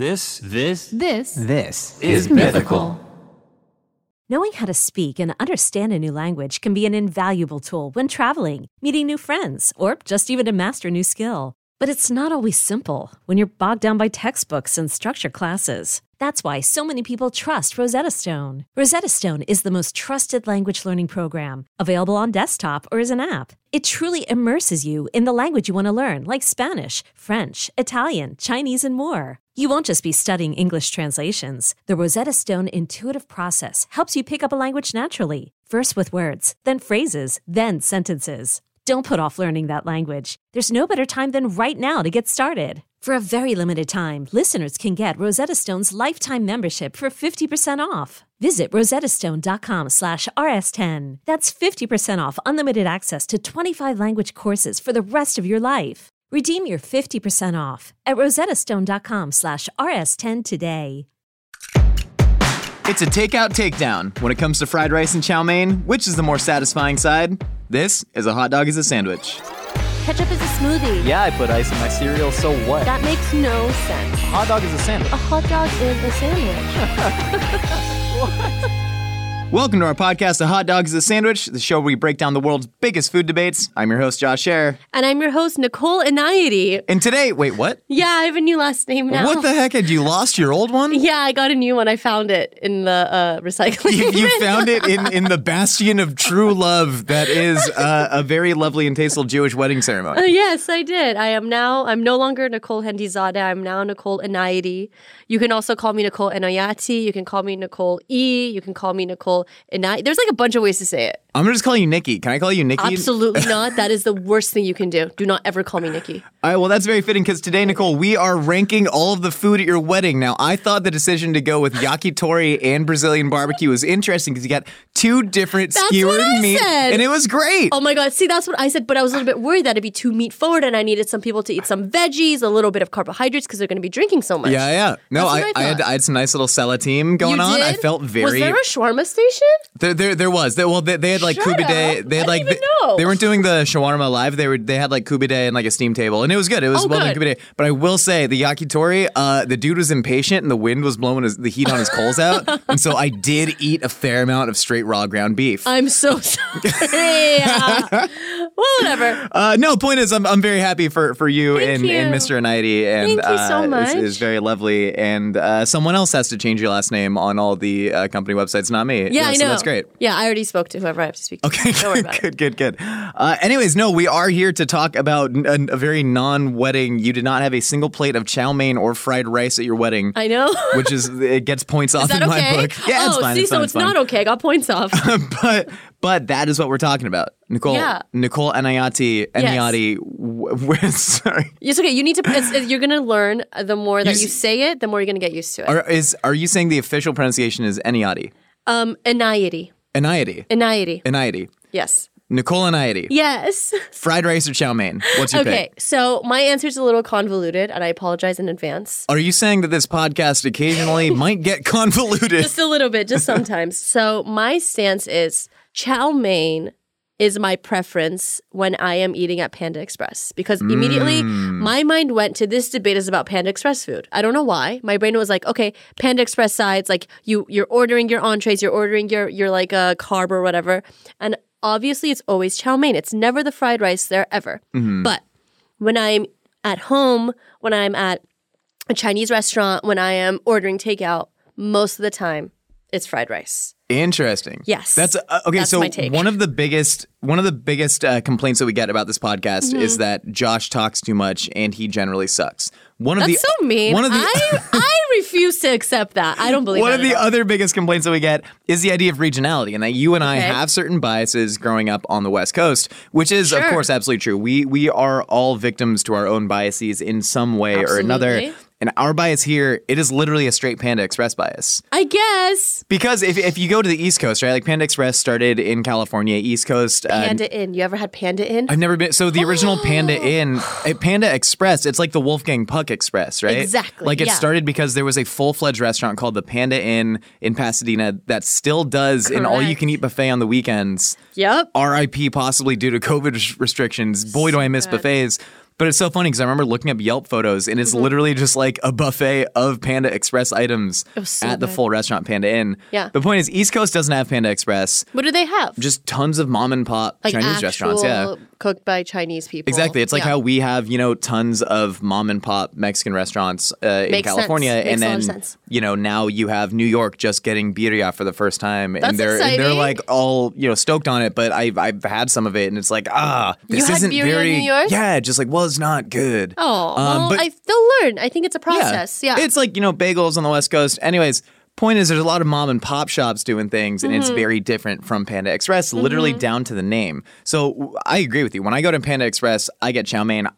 This is Mythical. Knowing how to speak and understand a new language can be an invaluable tool when traveling, meeting new friends, or just even to master a new skill. But it's not always simple when you're bogged down by textbooks and structured classes. That's why so many people trust Rosetta Stone. Rosetta Stone is the most trusted language learning program, available on desktop or as an app. It truly immerses you in the language you want to learn, like Spanish, French, Italian, Chinese, and more. You won't just be studying English translations. The Rosetta Stone intuitive process helps you pick up a language naturally, first with words, then phrases, then sentences. Don't put off learning that language. There's no better time than right now to get started. For a very limited time, listeners can get Rosetta Stone's lifetime membership for 50% off. Visit rosettastone.com/rs10. That's 50% off unlimited access to 25 language courses for the rest of your life. Redeem your 50% off at rosettastone.com/rs10 today. It's a takeout takedown. When it comes to fried rice and chow mein, which is the more satisfying side? This is a hot dog as a sandwich. Ketchup is a smoothie. Yeah, I put ice in my cereal, so what? That makes no sense. A hot dog is a sandwich. A hot dog is a sandwich. Welcome to our podcast, A Hot Dog is a Sandwich, the show where we break down the world's biggest food debates. I'm your host, Josh Scherer. And I'm your host, Nicole Inayati. And today, wait, what? Yeah, I have a new last name now. What the heck? Had you lost your old one? Yeah, I got a new one. I found it in the recycling You found it in the bastion of true love that is a very lovely and tasteful Jewish wedding ceremony. Yes, I did. I'm no longer Nicole Hendizadeh. I'm now Nicole Inayati. You can also call me Nicole Inayati. You can call me Nicole E. You can call me Nicole Inayati. There's like a bunch of ways to say it. I'm going to just call you Nikki. Can I call you Nikki? Absolutely not. That is the worst thing you can do. Do not ever call me Nikki. All right, well, that's very fitting because today, Nicole, we are ranking all of the food at your wedding. Now, I thought the decision to go with yakitori and Brazilian barbecue was interesting because you got two different skewered meat, and it was great. Oh my God. See, that's what I said, but I was a little bit worried that it'd be too meat forward and I needed some people to eat some veggies, a little bit of carbohydrates because they're going to be drinking so much. Yeah. No, I had some nice little salatim going on. Did? I felt very... Was there a shawarma station? There was. They had like kubide. They had like... I didn't even know. They weren't doing the shawarma live. They had like kubide and like a steam table, and it was good. It was well done kubide. But I will say the yakitori, the dude was impatient and the wind was blowing the heat on his coals out, and so I did eat a fair amount of straight raw ground beef. I'm so sorry. Well, whatever. No, point is, I'm very happy for you and Mr. Inayati, and thank you so much. It's very lovely. And someone else has to change your last name on all the company websites, not me. Yeah, I know. So that's great. Yeah, I already spoke to whoever I have to speak to. Okay, don't worry about it. Good. Anyways, no, we are here to talk about a very non-wedding. You did not have a single plate of chow mein or fried rice at your wedding. I know. Which it gets points off in my book. Yeah, it's fine. It's not okay. I got points off. But that is what we're talking about. Nicole Inayati, sorry. It's okay. You need to, you're going to learn the more that you say it, the more you're going to get used to it. Are you saying the official pronunciation is Inayati? Inayati. Inayati. Yes. Nicole Inayati. Yes. Fried rice or chow mein? What's your pick? Okay, so my answer is a little convoluted, and I apologize in advance. Are you saying that this podcast occasionally might get convoluted? Just a little bit, just sometimes. So my stance is chow mein is my preference when I am eating at Panda Express, because immediately my mind went to this debate is about Panda Express food. I don't know why. My brain was like, okay, Panda Express sides, like you're ordering your entrees, you're ordering your like a carb or whatever, and obviously it's always chow mein. It's never the fried rice there ever. Mm-hmm. But when I'm at home, when I'm at a Chinese restaurant, when I am ordering takeout, most of the time it's fried rice. Interesting. Yes. That's okay. That's so my take. one of the biggest complaints that we get about this podcast is that Josh talks too much and he generally sucks. That's so mean. I refuse to accept that. I don't believe that. One of the other biggest complaints that we get is the idea of regionality, and that you and I have certain biases growing up on the West Coast, which is, of course, absolutely true. We are all victims to our own biases in some way or another. And our bias here, it is literally a straight Panda Express bias. I guess. Because if you go to the East Coast, right? Like Panda Express started in California, East Coast. Panda Inn. You ever had Panda Inn? I've never been. So the original Panda Inn, Panda Express, it's like the Wolfgang Puck Express, right? Exactly. Like it started because there was a full-fledged restaurant called the Panda Inn in Pasadena that still does an all-you-can-eat buffet on the weekends. Yep. RIP possibly due to COVID restrictions. Boy, do I miss buffets. But it's so funny because I remember looking up Yelp photos and it's literally just like a buffet of Panda Express items at the full restaurant Panda Inn. Yeah. The point is, East Coast doesn't have Panda Express. What do they have? Just tons of mom and pop like Chinese restaurants. Yeah. Cooked by Chinese people. Exactly. It's like how we have, tons of mom and pop Mexican restaurants in California. Sense. And Makes a then, lot of sense. now you have New York just getting birria for the first time. That's and they're exciting. like all, stoked on it. But I've had some of it and it's like, this You had isn't birria very. in New York? Yeah, just like, well, it's not good. Oh, but they'll learn. I think it's a process. Yeah. It's like, bagels on the West Coast. Anyways, point is there's a lot of mom and pop shops doing things and it's very different from Panda Express, literally down to the name. So I agree with you. When I go to Panda Express, I get chow mein.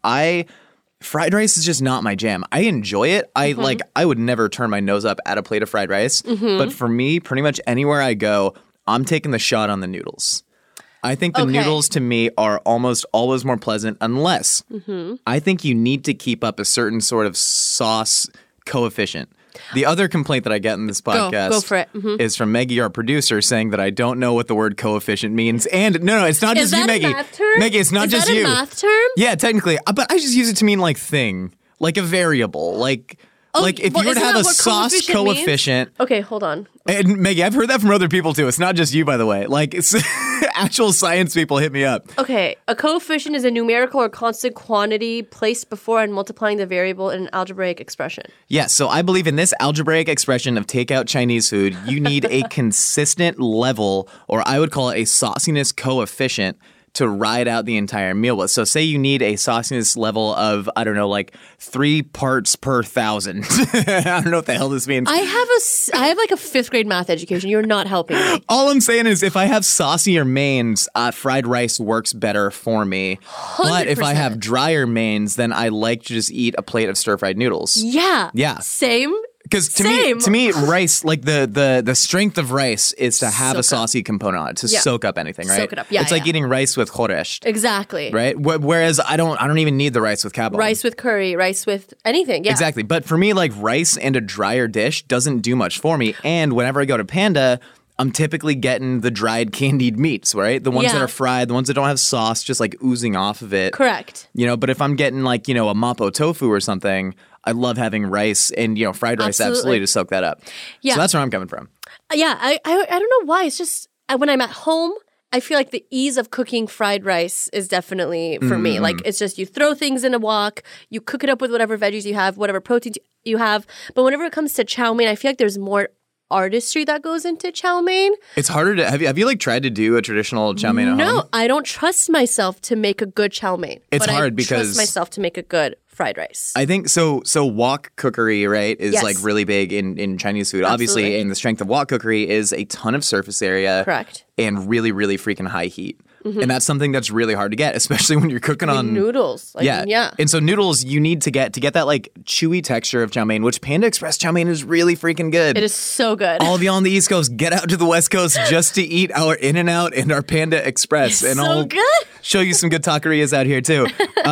Fried rice is just not my jam. I enjoy it. I would never turn my nose up at a plate of fried rice. But for me, pretty much anywhere I go, I'm taking the shot on the noodles. I think the noodles to me are almost always more pleasant unless I think you need to keep up a certain sort of sauce coefficient. The other complaint that I get in this podcast go for it. is from Maggie, our producer, saying that I don't know what the word coefficient means. And no, it's not Is just you, that a Maggie. math term? Maggie, it's not Is just that a you. math term? Yeah, technically. But I just use it to mean like thing, like a variable. Like if you were to have a sauce coefficient. Okay, hold on. And Maggie, I've heard that from other people too. It's not just you, by the way. Like it's actual science people hit me up. Okay, a coefficient is a numerical or constant quantity placed before and multiplying the variable in an algebraic expression. Yes, so I believe in this algebraic expression of takeout Chinese food, you need a consistent level, or I would call it a sauciness coefficient, to ride out the entire meal with. So say you need a sauciness level of, I don't know, like 3 parts per 1,000. I don't know what the hell this means. I have like a 5th grade math education. You're not helping me. All I'm saying is if I have saucier mains, fried rice works better for me. 100%. But if I have drier mains, then I like to just eat a plate of stir-fried noodles. Yeah. Yeah. Same. Because to me, rice, like the strength of rice is to have a saucy component on it, to soak up anything, right? Soak it up. Yeah, it's like eating rice with khoresht. Exactly. Right? Whereas I don't even need the rice with kabong. Rice with curry, rice with anything. Yeah. Exactly. But for me, like rice and a drier dish doesn't do much for me. And whenever I go to Panda, I'm typically getting the dried candied meats, right? The ones that are fried, the ones that don't have sauce, just like oozing off of it. Correct. But if I'm getting like, a mapo tofu or something, I love having rice and, fried rice absolutely to soak that up. Yeah. So that's where I'm coming from. Yeah. I don't know why. It's just when I'm at home, I feel like the ease of cooking fried rice is definitely for me. Like it's just you throw things in a wok, you cook it up with whatever veggies you have, whatever proteins you have. But whenever it comes to chow mein, I feel like there's more artistry that goes into chow mein. It's harder to have you like tried to do a traditional chow mein at home? No, I don't trust myself to make a good chow mein. It's hard I because trust myself to make a good fried rice. I think so wok cookery, right, is like really big in Chinese food. Absolutely. Obviously, and the strength of wok cookery is a ton of surface area. Correct. And really, really freaking high heat. And that's something that's really hard to get, especially when you're cooking on noodles. Yeah. And so noodles, you need to get that like chewy texture of chow mein, which Panda Express chow mein is really freaking good. It is so good. All of y'all on the East Coast, get out to the West Coast just to eat our In-N-Out and our Panda Express. It's and so I'll good. show you some good taquerias out here too.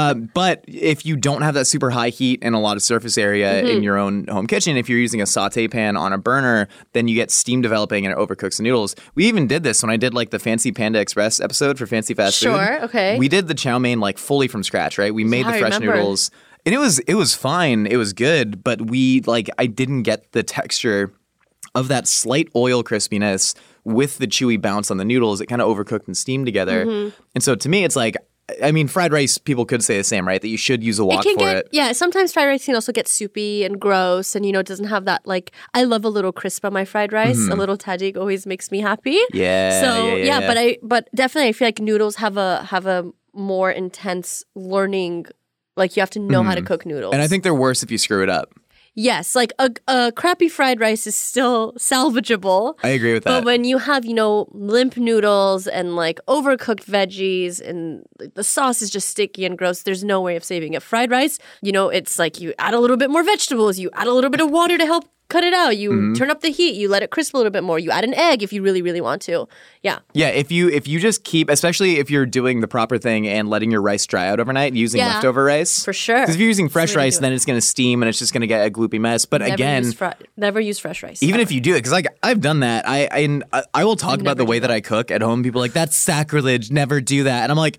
But if you don't have that super high heat and a lot of surface area in your own home kitchen, if you're using a saute pan on a burner, then you get steam developing and it overcooks the noodles. We even did this when I did like the Fancy Panda Express episode for Fancy Fast Food. Okay. We did the chow mein like fully from scratch, right? We made the fresh noodles. And it was fine. It was good, but I didn't get the texture of that slight oil crispiness with the chewy bounce on the noodles. It kind of overcooked and steamed together. And so to me, it's like, I mean, fried rice, people could say the same, right? That you should use a wok for it. Yeah, sometimes fried rice can also get soupy and gross and, it doesn't have that, like, I love a little crisp on my fried rice. A little tajik always makes me happy. Yeah. So, but definitely I feel like noodles have a more intense learning, like you have to know how to cook noodles. And I think they're worse if you screw it up. Yes, like a crappy fried rice is still salvageable. I agree with that. But when you have, limp noodles and like overcooked veggies and the sauce is just sticky and gross, there's no way of saving it. Fried rice, it's like you add a little bit more vegetables, you add a little bit of water to help cut it out. You turn up the heat. You let it crisp a little bit more. You add an egg if you really, really want to. Yeah. Yeah. If you just keep, especially if you're doing the proper thing and letting your rice dry out overnight, using leftover rice. For sure. Because if you're using fresh rice, then it's going to steam and it's just going to get a gloopy mess. But never use fresh rice. Even if you do it, because I've done that. I will talk about the way that I cook at home. People are like, that's sacrilege. Never do that. And I'm like,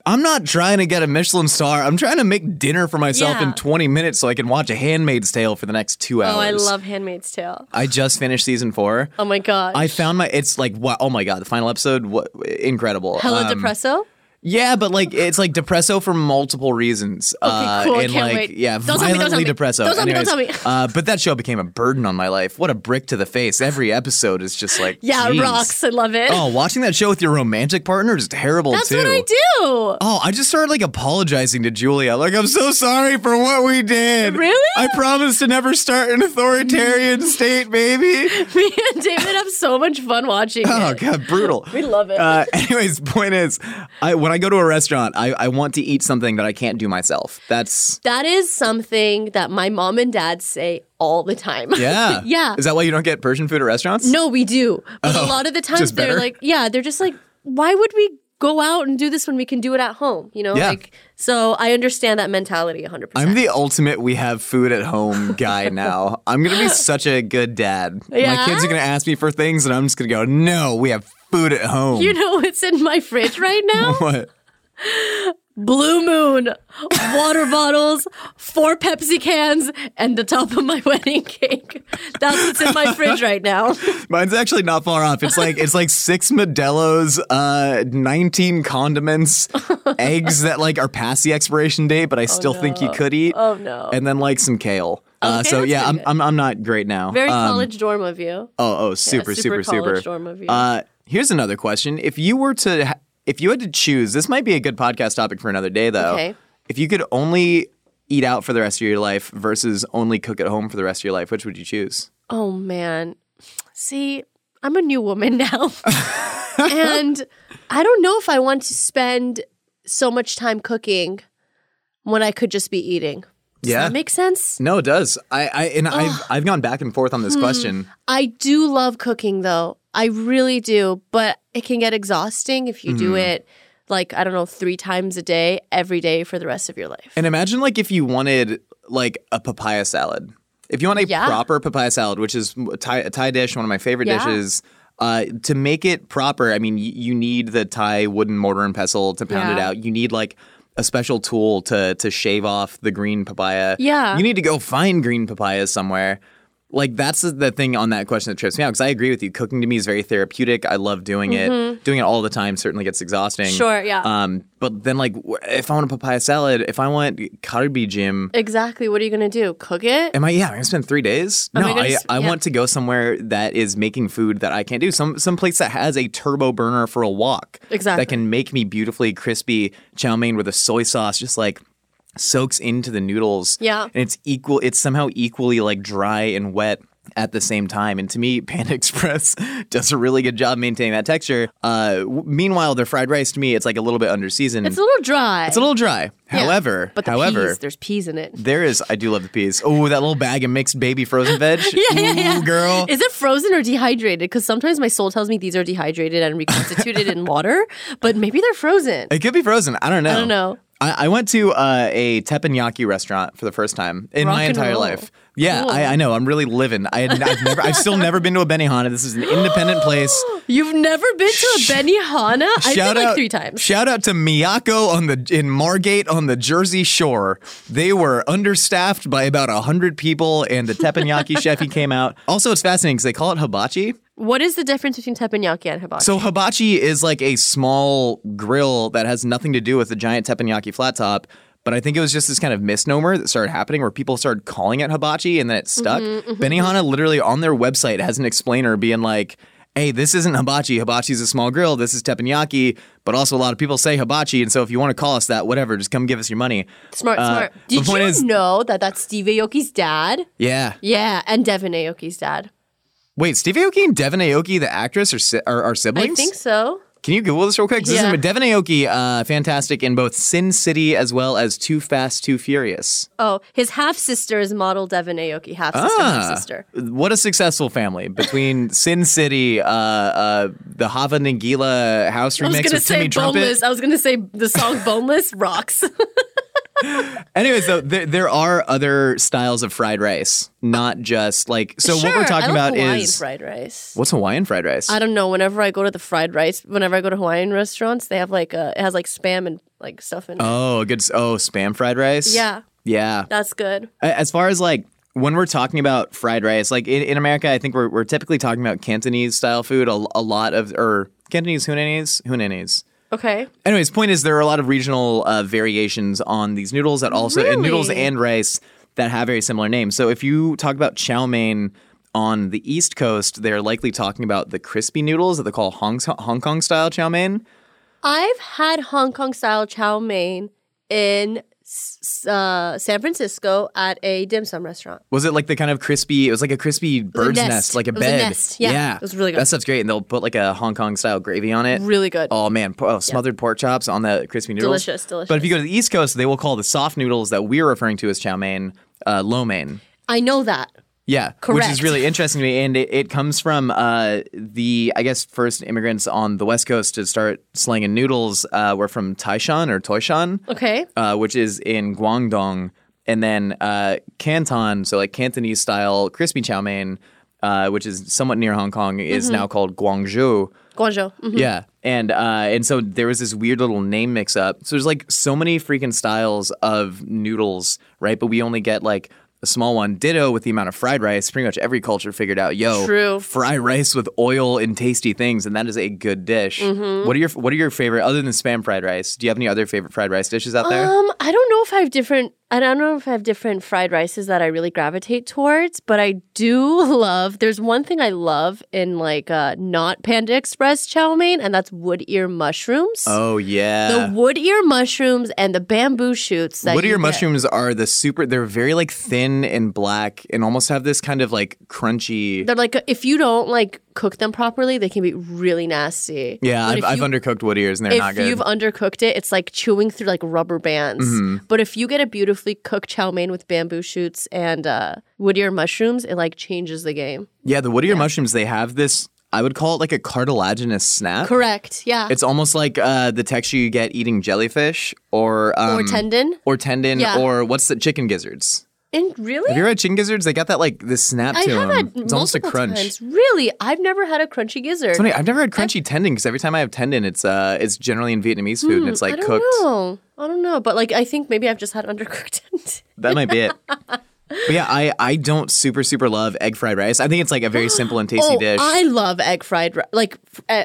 I'm not trying to get a Michelin star. I'm trying to make dinner for myself Yeah. in 20 minutes so I can watch A Handmaid's Tale for the next 2 hours. Oh, I love Handmaid's Tale. I just finished season 4. Oh my god. I found it's like, wow, oh my God, the final episode, incredible. Hella depresso? Yeah, but like it's like depresso for multiple reasons. Okay, cool. And Can't like, wait. yeah, Don't tell me, violently don't tell me. depresso. Don't tell me, don't Anyways, tell me. but that show became a burden on my life. What a brick to the face. Every episode is just like, Yeah, geez. rocks. I love it. Oh, watching that show with your romantic partner is terrible That's too. what I do. Oh, I just started like apologizing to Julia. Like, I'm so sorry for what we did. Really? I promise to never start an authoritarian state, baby. Me and David have so much fun watching Oh, it. God, brutal. We love it. Anyways, point is, when I go to a restaurant, I want to eat something that I can't do myself. That is something that my mom and dad say all the time. Yeah. Yeah. Is that why you don't get Persian food at restaurants? No, we do. But a lot of the times just they're better? like, they're just like, why would we go out and do this when we can do it at home? You know? Yeah. Like, so I understand that mentality 100%. I'm the ultimate we have food at home guy now. I'm going to be such a good dad. My Yeah? kids are going to ask me for things and I'm just going to go, no, we have food at home. You know what's in my fridge right now? What? Blue Moon, water bottles, 4 Pepsi cans, and the top of my wedding cake. That's what's in my fridge right now. Mine's actually not far off. It's like 6 Modelo's, 19 condiments, eggs that like are past the expiration date, but I still think you could eat. Oh no. And then like some kale. Okay, So that's yeah, pretty I'm not great now. Very college dorm of you. Oh, super, super super, college super. dorm of you. Here's another question: if you had to choose, this might be a good podcast topic for another day, though. Okay. If you could only eat out for the rest of your life versus only cook at home for the rest of your life, which would you choose? Oh man. See, I'm a new woman now. And I don't know if I want to spend so much time cooking when I could just be eating. Does that make sense? No, it does. I've gone back and forth on this question. I do love cooking though. I really do, but it can get exhausting if you do it like, I don't know, 3 times a day, every day for the rest of your life. And imagine like if you wanted like a papaya salad. If you want a proper papaya salad, which is a Thai dish, one of my favorite dishes, to make it proper, I mean, you need the Thai wooden mortar and pestle to pound it out. You need like a special tool to shave off the green papaya. Yeah. You need to go find green papayas somewhere. Like, that's the thing on that question that trips me out, because I agree with you. Cooking to me is very therapeutic. I love doing it. Doing it all the time certainly gets exhausting. Sure, yeah. But then, like, if I want a papaya salad, if I want karbi jim, Exactly. What are you going to do? Cook it? am I going to spend 3 days? Am No, I gonna I want to go somewhere that is making food that I can't do. Some place that has a turbo burner for a wok. Exactly. That can make me beautifully crispy chow mein with a soy sauce, just like soaks into the noodles. Yeah. And it's somehow equally like dry and wet at the same time. And to me, Panda Express does a really good job maintaining that texture. Meanwhile, their fried rice, to me, it's like a little bit underseasoned. It's a little dry. It's a little dry. Yeah. However, But there's peas in it. I do love the peas. Oh, that little bag of mixed baby frozen veg. Yeah. Ooh, girl. Is it frozen or dehydrated? Because sometimes my soul tells me these are dehydrated and reconstituted in water, but maybe they're frozen. It could be frozen. I don't know. I don't know. I went to a teppanyaki restaurant for the first time in Rock my and entire roll. life. Yeah, Cool. I know. I'm really living. I've still never been to a Benihana. This is an independent place. You've never been to a Benihana? I've been like 3 times. Shout out to Miyako in Margate on the Jersey Shore. They were understaffed by about 100 people, and the teppanyaki chef, he came out. Also, it's fascinating because they call it hibachi. What is the difference between teppanyaki and hibachi? So hibachi is like a small grill that has nothing to do with the giant teppanyaki flat top. But I think it was just this kind of misnomer that started happening where people started calling it hibachi and then it stuck. Benihana literally on their website has an explainer being like, hey, this isn't hibachi. Hibachi is a small grill. This is teppanyaki. But also a lot of people say hibachi. And so if you want to call us that, whatever, just come give us your money. Smart. the Did point you is- know that that's Steve Aoki's dad? Yeah. Yeah, and Devin Aoki's dad. Wait, Steve Aoki and Devin Aoki, the actress, are siblings? I think so. Can you Google this real quick? 'Cause Yeah. This is Devin Aoki, fantastic in both Sin City as well as Too Fast, Too Furious. Oh, his half-sister is model Devin Aoki. Half-sister. What a successful family between Sin City, the Hava Nagila house I was remix going to with say Timmy Trumpet. Boneless. I was going to say the song Boneless rocks. Anyways, though, there are other styles of fried rice, not just like. So what we're talking about Hawaiian is fried rice. What's Hawaiian fried rice? I don't know. Whenever I go to Hawaiian restaurants, they have like it has like spam and like stuff in it. Oh, spam fried rice. Yeah, that's good. As far as like when we're talking about fried rice, like in America, I think we're typically talking about Cantonese style food. A lot of Cantonese Hunanese. Okay. Anyways, point is there are a lot of regional variations on these noodles that also and noodles and rice that have very similar names. So if you talk about chow mein on the East Coast, they're likely talking about the crispy noodles that they call Hong Kong style chow mein. I've had Hong Kong style chow mein in San Francisco at a dim sum restaurant. Was it like the kind of crispy? It was like a crispy bird's nest, like a bed. It was a nest. Yeah, it was really good. That stuff's great, and they'll put like a Hong Kong style gravy on it. Really good. Oh man, smothered pork chops on the crispy noodles. Delicious. But if you go to the East Coast, they will call the soft noodles that we're referring to as chow mein lo mein. I know that. Yeah, correct. Which is really interesting to me, and it comes from the first immigrants on the West Coast to start slanging noodles were from Taishan, okay, which is in Guangdong, and then Canton, so like Cantonese style crispy chow mein, which is somewhat near Hong Kong, is now called Guangzhou. Mm-hmm. Yeah, and so there was this weird little name mix up. So there's like so many freaking styles of noodles, right? But we only get like a small one. Ditto with the amount of fried rice. Pretty much every culture figured out, fry rice with oil and tasty things, and that is a good dish. Mm-hmm. What are your favorite, other than spam fried rice? Do you have any other favorite fried rice dishes out there? I don't know if I have different fried rices that I really gravitate towards, but I do love. There's one thing I love in like not Panda Express chow mein, and that's wood ear mushrooms. Oh yeah, the wood ear mushrooms and the bamboo shoots. Wood ear mushrooms are they're very like thin and black and almost have this kind of like crunchy. They're like if you don't like cook them properly, they can be really nasty. Yeah, I've undercooked wood ears and they're not good. If you've undercooked it, it's like chewing through like rubber bands. Mm-hmm. But if you get a beautifully cooked chow mein with bamboo shoots and wood ear mushrooms, it like changes the game. Yeah, the wood ear mushrooms, they have this, I would call it like a cartilaginous snap. Correct, yeah. It's almost like the texture you get eating jellyfish or tendon. Yeah. Or what's the chicken gizzards? And really? Have you ever had chicken gizzards? They got that like this snap to them. It's almost a crunch. Times. Really? I've never had a crunchy gizzard. It's funny. I've never had crunchy tendon because every time I have tendon, it's generally in Vietnamese food and it's like cooked. I don't know. But like I think maybe I've just had undercooked tendon. That might be it. But yeah, I don't super love egg fried rice. I think it's like a very simple and tasty dish. I love egg fried like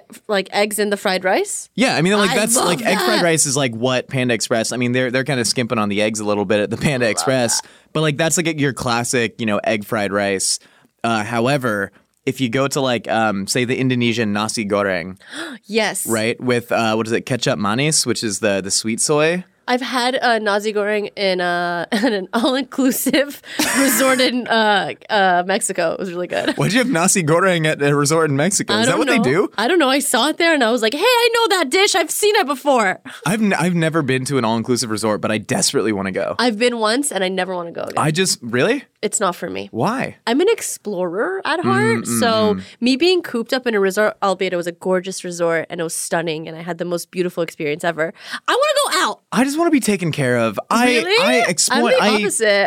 eggs in the fried rice. Yeah, I mean like that's like egg fried rice is like what Panda Express. I mean they're kind of skimping on the eggs a little bit at the Panda Express, but like that's like your classic egg fried rice. However, if you go to like say the Indonesian nasi goreng, yes, right, with what is it, ketchup manis, which is the sweet soy. I've had nasi goreng in an all-inclusive resort in Mexico. It was really good. Why'd you have nasi goreng at a resort in Mexico? Is that what they do? I don't know. I saw it there and I was like, hey, I know that dish. I've seen it before. I've never been to an all-inclusive resort, but I desperately want to go. I've been once and I never want to go again. Really? It's not for me. Why? I'm an explorer at heart. So me being cooped up in a resort, albeit it was a gorgeous resort and it was stunning and I had the most beautiful experience ever. I want to go out. I just want to be taken care of. Really? I explore. I'm the opposite.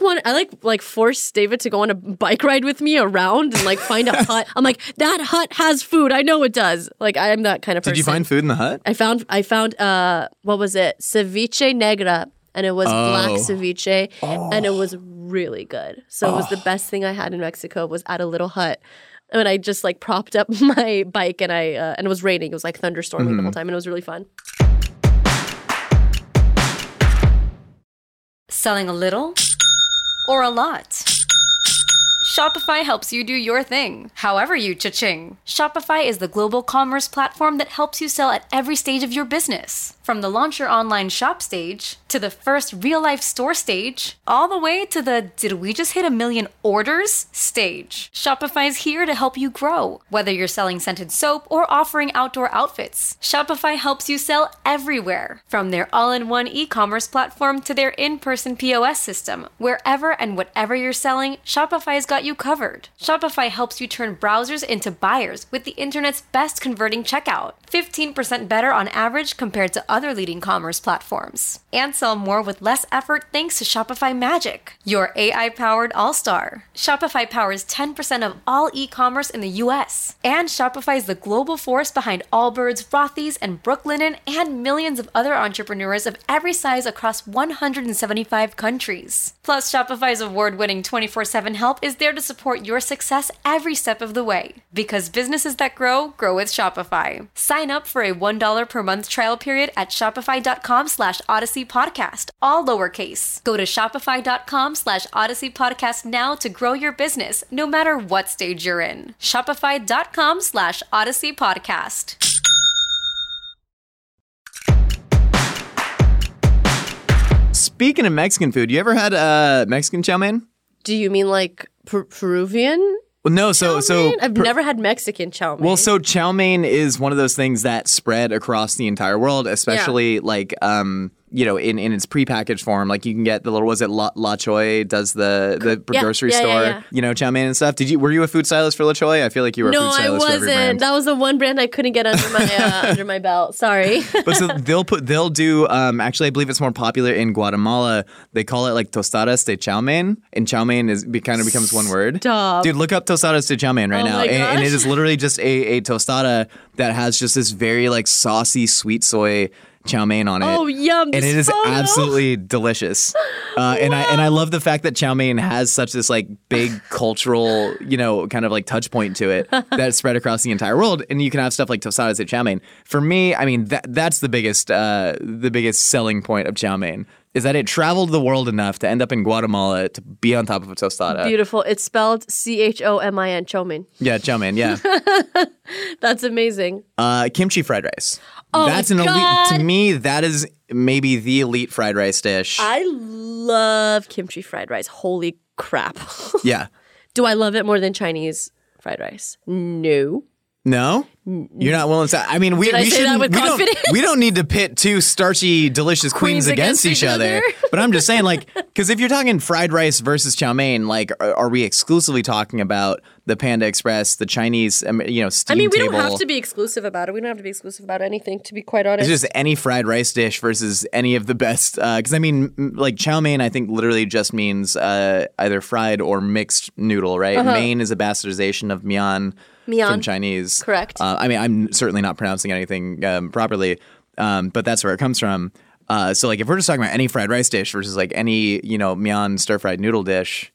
I like force David to go on a bike ride with me around and like find a hut. I'm like, that hut has food. I know it does. Like I am that kind of person. Did you find food in the hut? I found what was it? Ceviche negra. And it was black ceviche, and it was really good. So it was the best thing I had in Mexico was at a little hut. And I just like propped up my bike, and and it was raining. It was like thunderstorming the whole time, and it was really fun. Selling a little or a lot? Shopify helps you do your thing, however you cha-ching. Shopify is the global commerce platform that helps you sell at every stage of your business. From the launch your online shop stage, to the first real-life store stage, all the way to the did we just hit 1 million orders stage. Shopify is here to help you grow. Whether you're selling scented soap or offering outdoor outfits, Shopify helps you sell everywhere. From their all-in-one e-commerce platform to their in-person POS system, wherever and whatever you're selling, Shopify's got you covered. Shopify helps you turn browsers into buyers with the internet's best converting checkout. 15% better on average compared to other leading commerce platforms. And sell more with less effort thanks to Shopify Magic, your AI-powered all-star. Shopify powers 10% of all e-commerce in the US. And Shopify is the global force behind Allbirds, Rothy's, and Brooklinen, and millions of other entrepreneurs of every size across 175 countries. Plus, Shopify's award-winning 24/7 help is there to support your success every step of the way. Because businesses that grow with Shopify. Sign up for a $1 per month trial period at shopify.com/Odyssey Podcast, all lowercase. Go to shopify.com/Odyssey Podcast now to grow your business, no matter what stage you're in. Shopify.com/Odyssey Podcast. Speaking of Mexican food, you ever had Mexican chow mein? Do you mean like Peruvian? Well, no, so I've never had Mexican chow mein. Well, so chow mein is one of those things that spread across the entire world, especially like in its prepackaged form. Like you can get the little, was it La Choy does the grocery store, chow mein and stuff. Were you a food stylist for La Choy? I feel like you were a food stylist for every brand. No, I wasn't. That was the one brand I couldn't get under my under my belt. Sorry. But so they'll do actually I believe it's more popular in Guatemala. They call it like tostadas de chow mein, and chow mein kind of becomes one word. Stop. Dude, look up tostadas de chow mein right now, and it is literally just a tostada that has just this very like saucy sweet soy chow mein on it. Oh, yum. And it is absolutely delicious. And I love the fact that chow mein has such this like big cultural, kind of like touch point to it that's spread across the entire world. And you can have stuff like tostadas de chow mein. For me, I mean, that's the biggest selling point of chow mein is that it traveled the world enough to end up in Guatemala to be on top of a tostada. Beautiful. It's spelled CHOMIN, chow mein. Yeah, chow mein, yeah. That's amazing. Kimchi fried rice. Oh, that's an elite. To me, that is maybe the elite fried rice dish. I love kimchi fried rice. Holy crap. Yeah. Do I love it more than Chinese fried rice? No. No? You're not willing to. I mean, we don't need to pit two starchy, delicious queens against each other. But I'm just saying, like, because if you're talking fried rice versus chow mein, like, are we exclusively talking about the Panda Express, the Chinese, steam table? We don't have to be exclusive about it. We don't have to be exclusive about anything, to be quite honest. It's just any fried rice dish versus any of the best. Because, I mean, like, chow mein, I think, literally just means either fried or mixed noodle, right? Uh-huh. Mein is a bastardization of mian. From Chinese. Correct. I mean, I'm certainly not pronouncing anything properly, but that's where it comes from. So, like, if we're just talking about any fried rice dish versus, like, any, mian stir-fried noodle dish.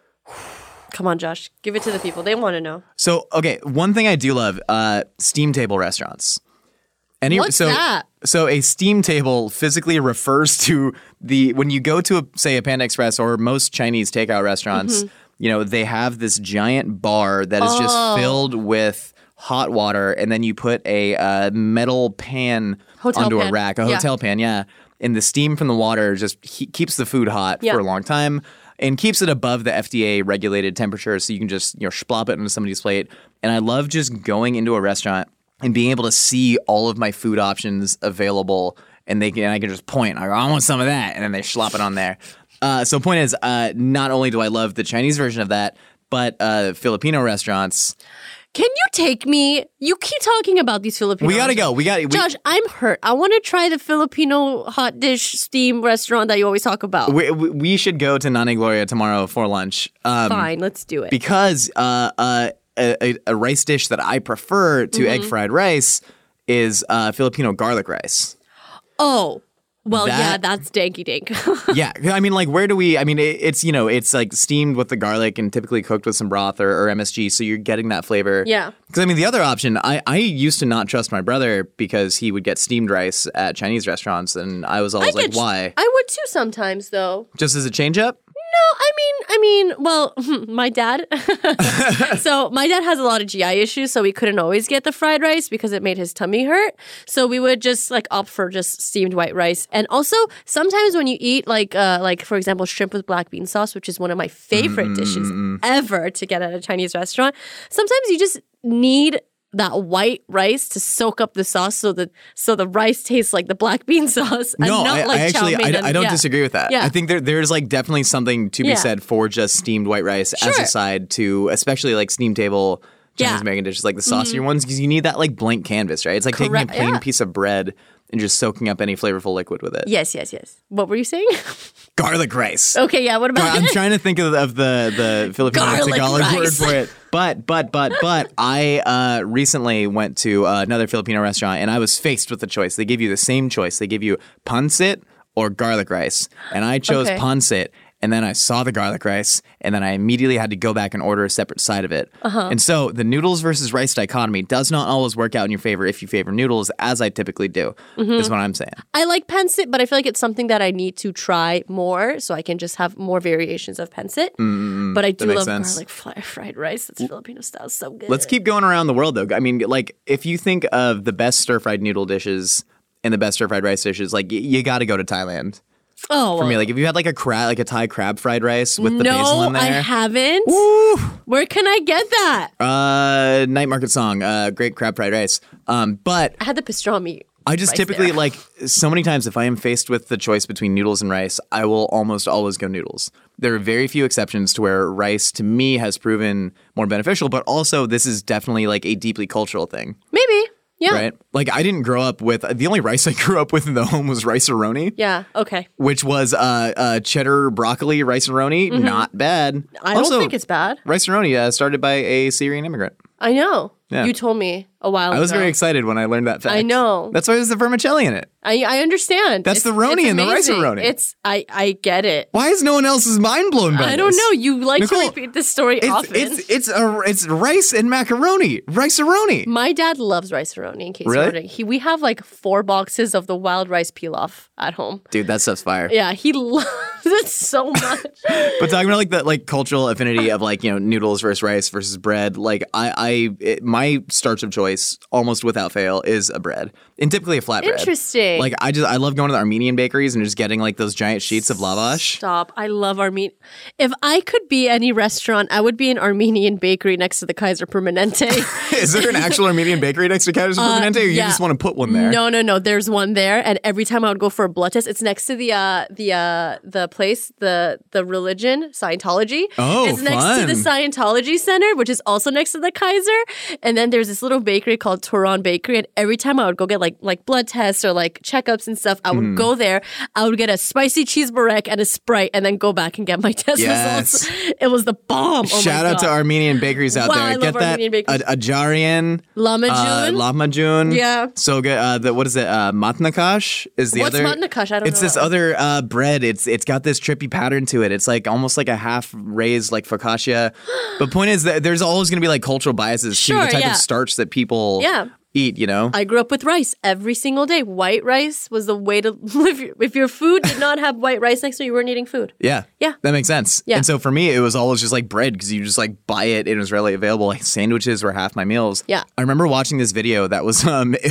Come on, Josh. Give it to the people. They want to know. So, okay, one thing I do love, steam table restaurants. What's that? So a steam table physically refers to when you go to, say, a Panda Express or most Chinese takeout restaurants, they have this giant bar that is just filled with hot water, and then you put a metal pan onto a rack, a hotel pan, and the steam from the water just keeps the food hot for a long time and keeps it above the FDA regulated temperature, so you can just splop it into somebody's plate. And I love just going into a restaurant and being able to see all of my food options available, and I can just point. I want some of that, and then they slop it on there. So point is, not only do I love the Chinese version of that, but Filipino restaurants. Can you take me? You keep talking about these Filipino We gotta go. Josh, I'm hurt. I want to try the Filipino hot dish steam restaurant that you always talk about. We should go to Nana Gloria tomorrow for lunch. Fine, let's do it. Because a rice dish that I prefer to egg fried rice is Filipino garlic rice. Oh. Well, that's danky dink. Yeah, I mean, like, where do we? I mean, it's it's like steamed with the garlic and typically cooked with some broth or MSG, so you're getting that flavor. Yeah. Because I mean, the other option, I used to not trust my brother because he would get steamed rice at Chinese restaurants, and I was always like, why? I would too sometimes, though. Just as a change up? No, I mean, well, my dad. So my dad has a lot of GI issues, so we couldn't always get the fried rice because it made his tummy hurt. So we would just opt for just steamed white rice. And also sometimes when you eat like for example shrimp with black bean sauce, which is one of my favorite dishes ever to get at a Chinese restaurant, sometimes you just need that white rice to soak up the sauce so the rice tastes like the black bean sauce and not like chow mein. I don't disagree with that. Yeah. I think there's like definitely something to be said for just steamed white rice as a side to especially like steam table Chinese American dishes, like the saucier ones, because you need that like blank canvas, right? It's like taking a Correct, plain yeah. piece of bread and just soaking up any flavorful liquid with it. Yes. What were you saying? Garlic rice. Okay, yeah. What about I'm it? trying to think of the Filipino Garlic Tagalog word rice. for it. But I recently went to another Filipino restaurant and I was faced with the choice. They give you the same choice. They give you pancit or garlic rice. And I chose Okay. pancit. And then I saw the garlic rice, and then I immediately had to go back and order a separate side of it. And so the noodles versus rice dichotomy does not always work out in your favor if you favor noodles, as I typically do, is what I'm saying. I like pancit, but I feel like it's something that I need to try more so I can just have more variations of pancit. But I do makes love sense. garlic fried rice. That's Filipino style. It's so good. Let's keep going around the world, though. I mean, like, if you think of the best stir-fried noodle dishes and the best stir-fried rice dishes, like, you got to go to Thailand. Oh, For me, like, if you had, like, a Thai crab fried rice with the basil in no, I there. haven't. Where can I get that? Night Market Song, great crab fried rice. But I had the pastrami. I just rice typically, there. like, so many times if I am faced with the choice between noodles and rice, I will almost always go noodles. There are very few exceptions to where rice, to me, has proven more beneficial, but also this is definitely, like, a deeply cultural thing. Maybe. Yeah. Right? Like, I didn't grow up with, the only rice I grew up with in the home was rice-a-roni, Yeah. Okay. which was cheddar broccoli rice-a-roni. Not bad. Mm-hmm. I don't think it's bad. Rice-a-roni started by a Syrian immigrant. I know. Yeah. You told me a while ago. I was very excited when I learned that fact. I know. That's why there's the vermicelli in it. I understand. That's the roni it's and the amazing. rice-a-roni. I get it. Why is no one else's mind blown by this? I don't know. You like Nicole, to repeat this story often. It's rice and macaroni. Rice-a-roni. My dad loves rice-a-roni, in case Really? you're wondering. We have like 4 boxes of the wild rice pilaf at home. Dude, that stuff's fire. Yeah, he loves it so much. But talking about like the cultural affinity of like, noodles versus rice versus bread, like my starch of choice almost without fail is a bread. And typically a flatbread. Interesting. Like I love going to the Armenian bakeries and just getting like those giant sheets of lavash. Stop. I love Armenian. If I could be any restaurant, I would be an Armenian bakery next to the Kaiser Permanente. Is there an actual Armenian bakery next to Kaiser Permanente, or you yeah. just want to put one there? No. There's one there, and every time I would go for a blood test, it's next to the place, the religion Scientology. Oh, it's next to the Scientology Center, which is also next to the Kaiser. And then there's this little bakery called Turan Bakery, and every time I would go get like blood tests or like checkups and stuff, I would go there. I would get a spicy cheese barek and a Sprite, and then go back and get my test Yes. results. It was the bomb. Oh Shout my out to God. Armenian bakeries out Wow, there. I Get love that Armenian bakeries. Ajarian, Lahmacun. Lahmacun. Yeah. So good. What is it? Matnakash is the What's other. matnakash? I don't It's know. this other bread. It's got this trippy pattern to it. It's like almost like a half raised like focaccia. But point is that there's always going to be like cultural biases to Sure, the type yeah. of starch that people Yeah. eat. I grew up with rice every single day. White rice was the way to live. If your food did not have white rice next to it, you weren't eating food. Yeah. Yeah. That makes sense. Yeah. And so for me, it was always just like bread because you just like buy it. It was readily available. Like sandwiches were half my meals. Yeah. I remember watching this video that was,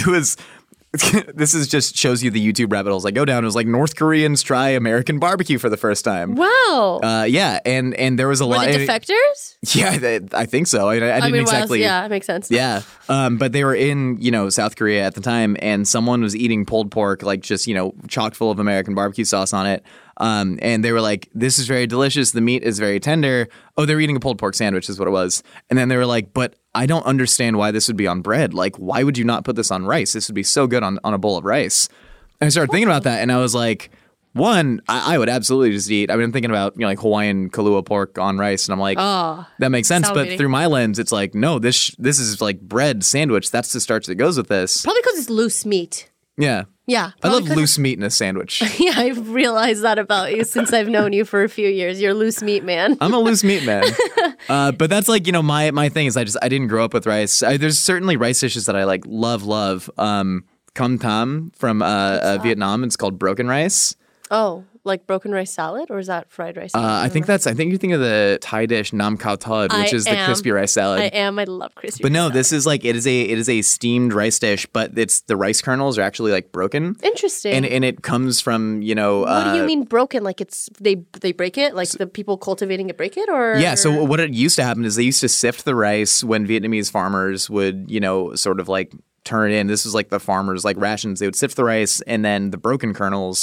this is just shows you the YouTube rabbit holes. I go down. It was like North Koreans try American barbecue for the first time. Wow. Yeah. And there was a Were lot. they defectors? Yeah, I think so. I didn't exactly. Yeah, it makes sense. Yeah. But they were in, South Korea at the time, and someone was eating pulled pork, like just, chock full of American barbecue sauce on it. And they were like, this is very delicious. The meat is very tender. Oh, they were eating a pulled pork sandwich is what it was. And then they were like, but I don't understand why this would be on bread. Like, why would you not put this on rice? This would be so good on a bowl of rice. And I started thinking about that, and I was like, one, I would absolutely just eat. I've been thinking about, like Hawaiian Kahlua pork on rice, and I'm like, that makes sense. But salivating. through my lens, it's like, no, this is like bread sandwich. That's the starch that goes with this. Probably because it's loose meat. Yeah. Yeah. I love probably 'cause- loose meat in a sandwich. Yeah, I've realized that about you since I've known you for a few years. You're a loose meat man. I'm a loose meat man. But that's like, my thing is I didn't grow up with rice. There's certainly rice dishes that I like love. Cam tam from Vietnam. It's called broken rice. Oh, like broken rice salad, or is that fried rice? I think you think of the Thai dish nam khao thod, which is the crispy rice salad. I love crispy. But no, rice this is like it is a steamed rice dish, but it's the rice kernels are actually like broken. Interesting. And it comes from, what do you mean broken? Like it's they break it? Like the people cultivating it break it, or Yeah, so what it used to happen is they used to sift the rice when Vietnamese farmers would, sort of like turn it in. This was like the farmers like rations. They would sift the rice, and then the broken kernels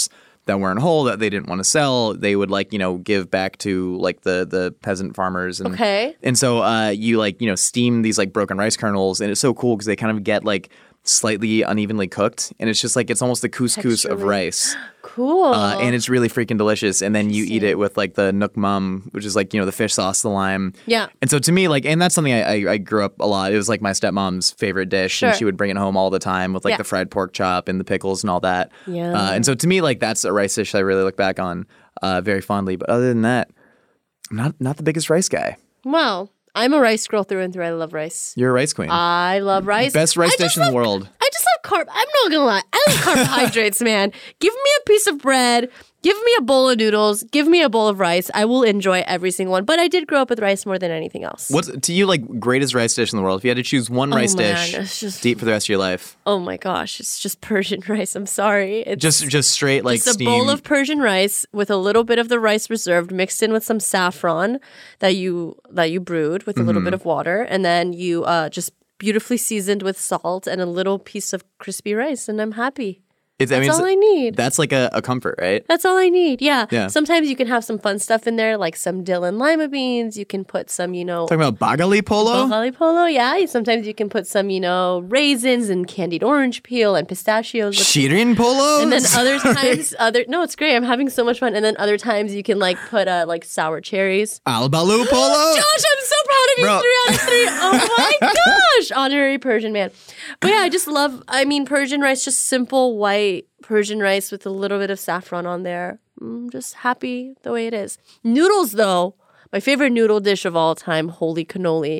that weren't whole that they didn't want to sell, they would like, give back to like the peasant farmers. And, Okay. And so you like, steam these like broken rice kernels, and it's so cool because they kind of get like slightly unevenly cooked, and it's just like it's almost the couscous of rice. Cool. And it's really freaking delicious. And then you eat it with like the nook mum, which is like, the fish sauce, the lime. Yeah. And so to me, like, and that's something I grew up a lot. It was like my stepmom's favorite dish. Sure. And she would bring it home all the time with like Yeah. the fried pork chop and the pickles and all that. Yeah. And so to me, like, that's a rice dish I really look back on very fondly. But other than that, I'm not the biggest rice guy. Well, I'm a rice girl through and through. I love rice. You're a rice queen. I love rice. Best rice dish in the world. I just love I'm not gonna lie. I love carbohydrates, man. Give me a piece of bread. Give me a bowl of noodles. Give me a bowl of rice. I will enjoy every single one. But I did grow up with rice more than anything else. What's to you like greatest rice dish in the world? If you had to choose one rice man, dish it's just- to eat for the rest of your life, Oh my gosh, it's just Persian rice. I'm sorry. It's just straight like just a steam. bowl of Persian rice with a little bit of the rice reserved mixed in with some saffron that you brewed with a little bit of water, and then you just beautifully seasoned with salt and a little piece of crispy rice, and I'm happy. That's all I need. That's like a comfort, right? That's all I need. Yeah. Yeah. Sometimes you can have some fun stuff in there, like some dill and lima beans. You can put some, Talking about bagali polo? Bogali polo. Yeah. Sometimes you can put some, raisins and candied orange peel and pistachios. Shirin polo? And then other times, no, it's great. I'm having so much fun. And then other times you can like put like sour cherries. Albalu polo? Josh, I'm so proud of you. Bro. 3 out of 3. Oh my gosh. Honorary Persian man. But yeah, I just love, Persian rice, just simple white Persian rice with a little bit of saffron on there. I'm just happy the way it is. Noodles, though, my favorite noodle dish of all time, holy cannoli.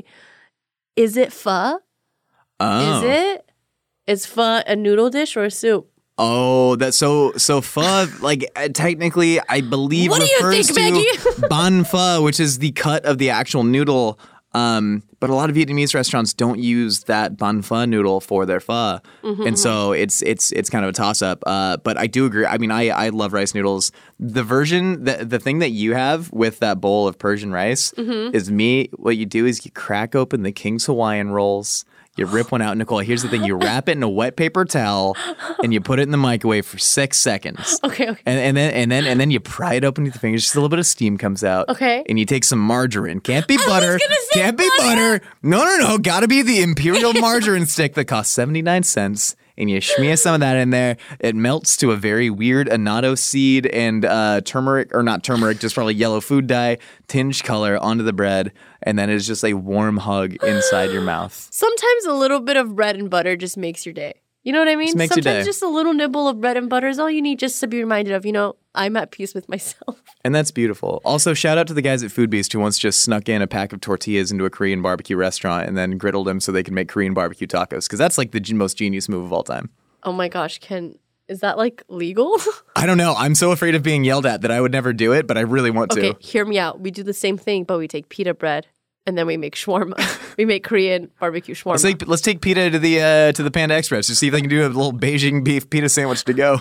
Is it pho? Oh. Is it? Is pho a noodle dish or a soup? Oh, that's so pho, like technically, I believe What do you refers think, Maggie? to ban pho, which is the cut of the actual noodle. But a lot of Vietnamese restaurants don't use that ban pho noodle for their pho, and so it's kind of a toss up. But I do agree. I love rice noodles. The version, the thing that you have with that bowl of Persian rice is me. What you do is you crack open the King's Hawaiian rolls. You rip one out, Nicole. Here's the thing: you wrap it in a wet paper towel, and you put it in the microwave for 6 seconds. Okay. And then you pry it open with your fingers. Just a little bit of steam comes out. Okay. And you take some margarine. Can't be butter. gonna say Can't be butter. No. Gotta be the imperial margarine stick that costs 79 cents. And you smear some of that in there. It melts to a very weird annatto seed and turmeric, or not turmeric, just probably yellow food dye tinge color onto the bread. And then it's just a warm hug inside your mouth. Sometimes a little bit of bread and butter just makes your day. You know what I mean? Just makes your Sometimes day. just a little nibble of bread and butter is all you need just to be reminded of, I'm at peace with myself. And that's beautiful. Also, shout out to the guys at Food Beast who once just snuck in a pack of tortillas into a Korean barbecue restaurant and then griddled them so they could make Korean barbecue tacos. Because that's like the most genius move of all time. Oh my gosh, is that like legal? I don't know. I'm so afraid of being yelled at that I would never do it, but I really want to. Okay, hear me out. We do the same thing, but we take pita bread and then we make shawarma. We make Korean barbecue shawarma. Let's take pita to the Panda Express to see if they can do a little Beijing beef pita sandwich to go.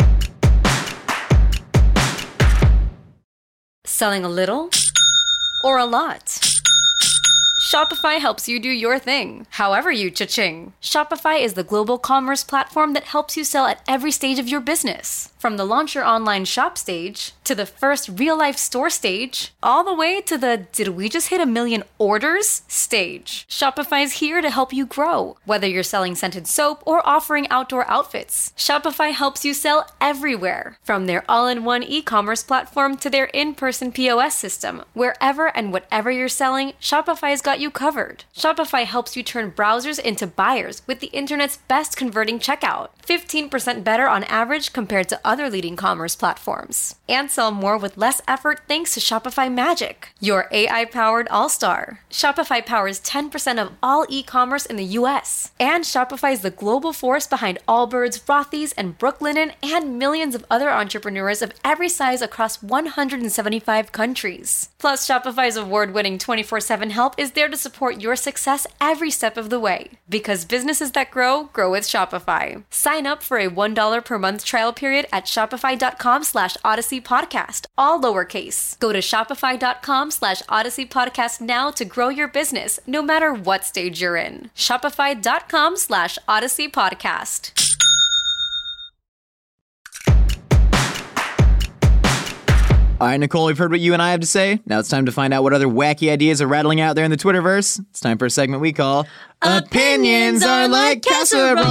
Selling a little or a lot? Shopify helps you do your thing, however you cha-ching. Shopify is the global commerce platform that helps you sell at every stage of your business. From the launch your online shop stage, to the first real-life store stage, all the way to the did we just hit 1 million orders stage. Shopify's here to help you grow. Whether you're selling scented soap or offering outdoor outfits, Shopify helps you sell everywhere. From their all-in-one e-commerce platform to their in-person POS system. Wherever and whatever you're selling, Shopify's got you covered. Shopify helps you turn browsers into buyers with the internet's best converting checkout. 15% better on average compared to other leading commerce platforms. And sell more with less effort thanks to Shopify Magic, your AI-powered all-star. Shopify powers 10% of all e-commerce in the US. And Shopify is the global force behind Allbirds, Rothy's, and Brooklinen, and millions of other entrepreneurs of every size across 175 countries. Plus, Shopify's award-winning 24/7 help is there to support your success every step of the way. Because businesses that grow with Shopify. Sign up for a $1 per month trial period at shopify.com/Odyssey Podcast, all lowercase. Go to shopify.com/Odyssey Podcast now to grow your business, no matter what stage you're in. Shopify.com/Odyssey Podcast. All right, Nicole, we've heard what you and I have to say. Now it's time to find out what other wacky ideas are rattling out there in the Twitterverse. It's time for a segment we call Opinions Are Like Casseroles.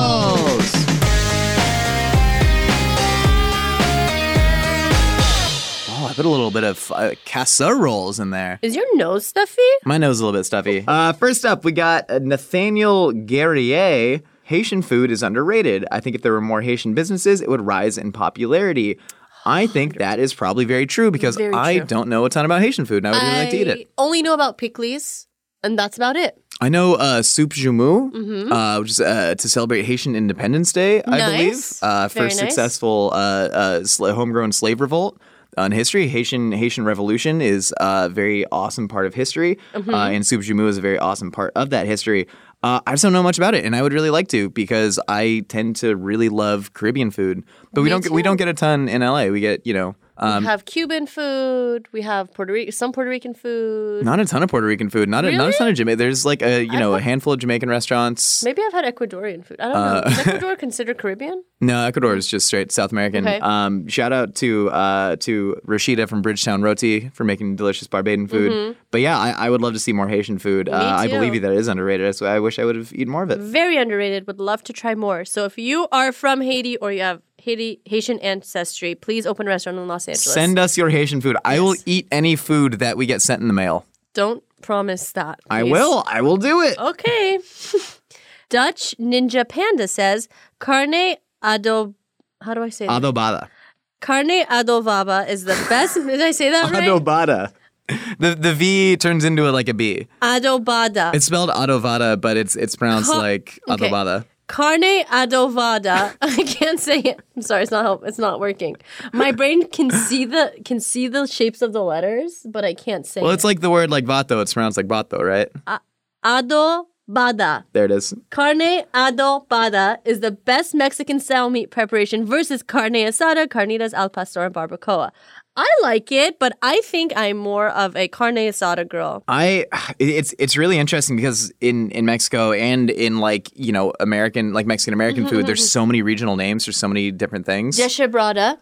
Oh, I put a little bit of casseroles in there. Is your nose stuffy? My nose is a little bit stuffy. First up, we got Nathaniel Guerrier. Haitian food is underrated. I think if there were more Haitian businesses, it would rise in popularity. I think that is probably very true because I don't know a ton about Haitian food and I would really like to eat it. I only know about pickles, and that's about it. I know Soup Jumu, which is to celebrate Haitian Independence Day, I believe. First successful homegrown slave revolt in history. Haitian Revolution is a very awesome part of history, and Soup Jumu is a very awesome part of that history. I just don't know much about it, and I would really like to because I tend to really love Caribbean food, but we don't get a ton in LA. We get we have Cuban food. We have some Puerto Rican food. Not a ton of Puerto Rican food. Not a ton of Jamaican. There's like a handful of Jamaican restaurants. Maybe I've had Ecuadorian food. I don't know. Is Ecuador considered Caribbean? No, Ecuador is just straight South American. Okay. Shout out to Rashida from Bridgetown Roti for making delicious Barbadian food. But yeah, I would love to see more Haitian food. I believe that it is underrated. So I wish I would have eaten more of it. Very underrated. Would love to try more. So if you are from Haiti or you have Haitian ancestry, please open a restaurant in Los Angeles. Send us your Haitian food. Yes. I will eat any food that we get sent in the mail. Don't promise that. Please. I will. I will do it. Okay. Dutch Ninja Panda says, carne how do I say that? Adobada. Carne adobada is the best. Did I say that right? Adobada. The V turns into like a B. Adobada. It's spelled adovada, but it's pronounced like adobada. Okay. Carne adovada. I can't say it. I'm sorry, it's not working. My brain can see the shapes of the letters, but I can't say it. Well, it's like the word like vato. It's pronounced like vato, right? Adobada. There it is. Carne adobada is the best Mexican-style meat preparation versus carne asada, carnitas al pastor, and barbacoa. I like it, but I think I'm more of a carne asada girl. It's really interesting because in Mexico and in Mexican American food, there's so many regional names. There's so many different things. Deshebrada.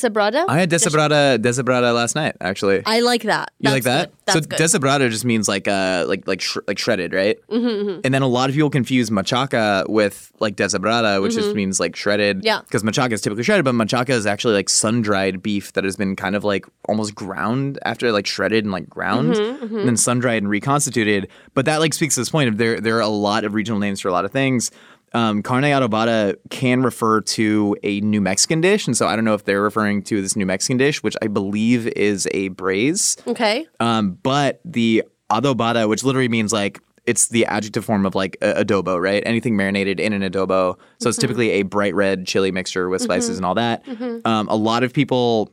I had deshebrada last night, actually. I like that. You like that? That's so good. Deshebrada just means like shredded, right? Mm-hmm. And then a lot of people confuse machaca with like deshebrada, which just means like shredded. Yeah. Because machaca is typically shredded, but machaca is actually like sun-dried beef that has been kind of like almost ground after like shredded and like ground, and then sun-dried and reconstituted. But that like speaks to this point of there are a lot of regional names for a lot of things. Carne adobada can refer to a New Mexican dish, and so I don't know if they're referring to this New Mexican dish, which I believe is a braise. Okay. But the adobada, which literally means like it's the adjective form of like adobo, right? Anything marinated in an adobo. So it's typically a bright red chili mixture with spices and all that. A lot of people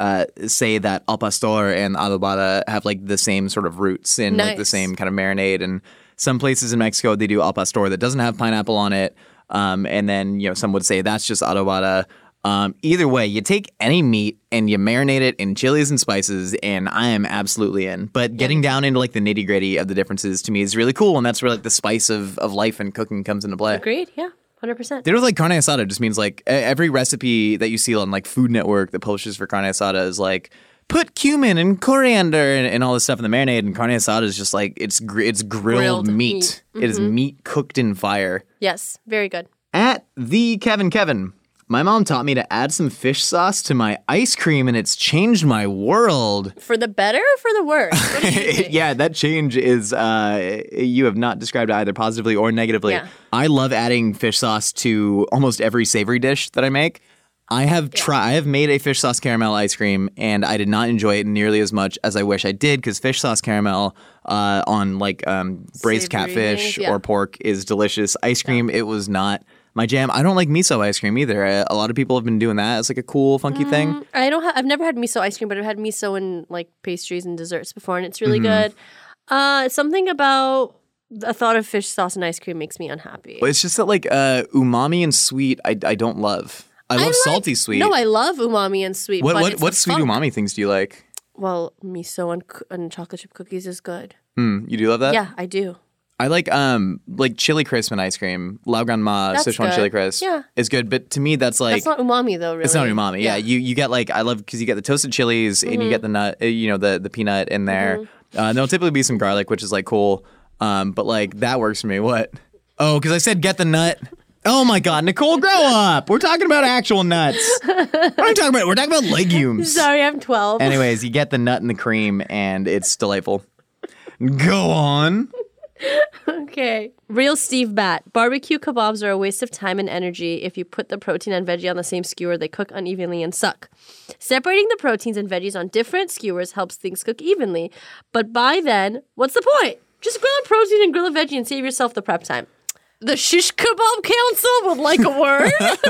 say that al pastor and adobada have like the same sort of roots in like the same kind of marinade, and some places in Mexico, they do al pastor that doesn't have pineapple on it. And then, some would say that's just adobada. Either way, you take any meat and you marinate it in chilies and spices, and I am absolutely in. But getting down into like the nitty gritty of the differences to me is really cool. And that's where like the spice of life and cooking comes into play. Agreed. Yeah. 100%. They do like carne asada just means like every recipe that you see on like Food Network that publishes for carne asada is like, put cumin and coriander and all this stuff in the marinade, and carne asada is just like it's grilled meat. It is meat cooked in fire. Yes, very good. At the Kevin, my mom taught me to add some fish sauce to my ice cream, and it's changed my world. For the better or for the worse? What do you think? Yeah, that change is you have not described it either positively or negatively. Yeah. I love adding fish sauce to almost every savory dish that I make. I have made a fish sauce caramel ice cream, and I did not enjoy it nearly as much as I wish I did, because fish sauce caramel on like braised Savory catfish things, or pork is delicious. Ice cream, it was not my jam. I don't like miso ice cream either. A lot of people have been doing that. It's like a cool, funky thing. I've never had miso ice cream, but I've had miso in like pastries and desserts before, and it's really good. Something about the thought of fish sauce and ice cream makes me unhappy. Well, it's just that like umami and sweet, I don't love. I love salty sweet. No, I love umami and sweet. What sweet umami things do you like? Well, miso and chocolate chip cookies is good. You do love that? Yeah, I do. I like chili crisp and ice cream. Lao Gan Ma That's Sichuan good. chili crisp is good, but to me that's like That's not umami though, really. it's not umami. Yeah, you get like I love because you get the toasted chilies and you get the nut, the peanut in there. There'll typically be some garlic, which is like cool. But like that works for me. What? Oh, because I said get the nut. Oh my God, Nicole, grow up. We're talking about actual nuts. What are we talking about? We're talking about legumes. Sorry, I'm 12. Anyways, you get the nut and the cream, and it's delightful. Go on. Okay. Real Steve Bat. Barbecue kebabs are a waste of time and energy. If you put the protein and veggie on the same skewer, they cook unevenly and suck. Separating the proteins and veggies on different skewers helps things cook evenly. But by then, what's the point? Just grill a protein and grill a veggie and save yourself the prep time. The Shish Kebab Council would like a word.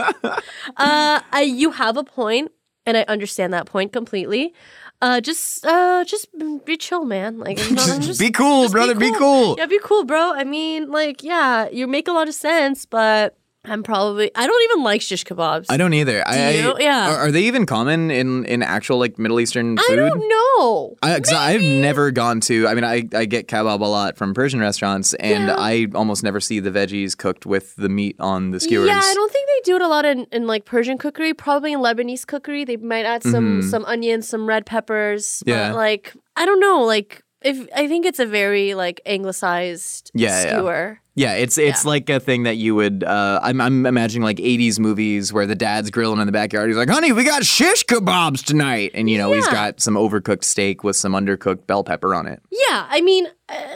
You have a point, and I understand that point completely. Just be chill, man. Like, just be cool, brother. Be cool. Yeah, be cool, bro. I mean, like, yeah, you make a lot of sense, but I don't even like shish kebabs. I don't either. You? Yeah. Are they even common in actual like Middle Eastern food? I don't know. I've never gone to. I mean, I get kebab a lot from Persian restaurants, and I almost never see the veggies cooked with the meat on the skewers. Yeah, I don't think they do it a lot in like Persian cookery. Probably in Lebanese cookery, they might add some onions, some red peppers. Yeah. But like, I don't know. Like, I think it's a very like anglicized skewer. Yeah, it's like a thing that you would. I'm imagining like 80s movies where the dad's grilling in the backyard. He's like, "Honey, we got shish kebabs tonight," and he's got some overcooked steak with some undercooked bell pepper on it. Yeah, I mean,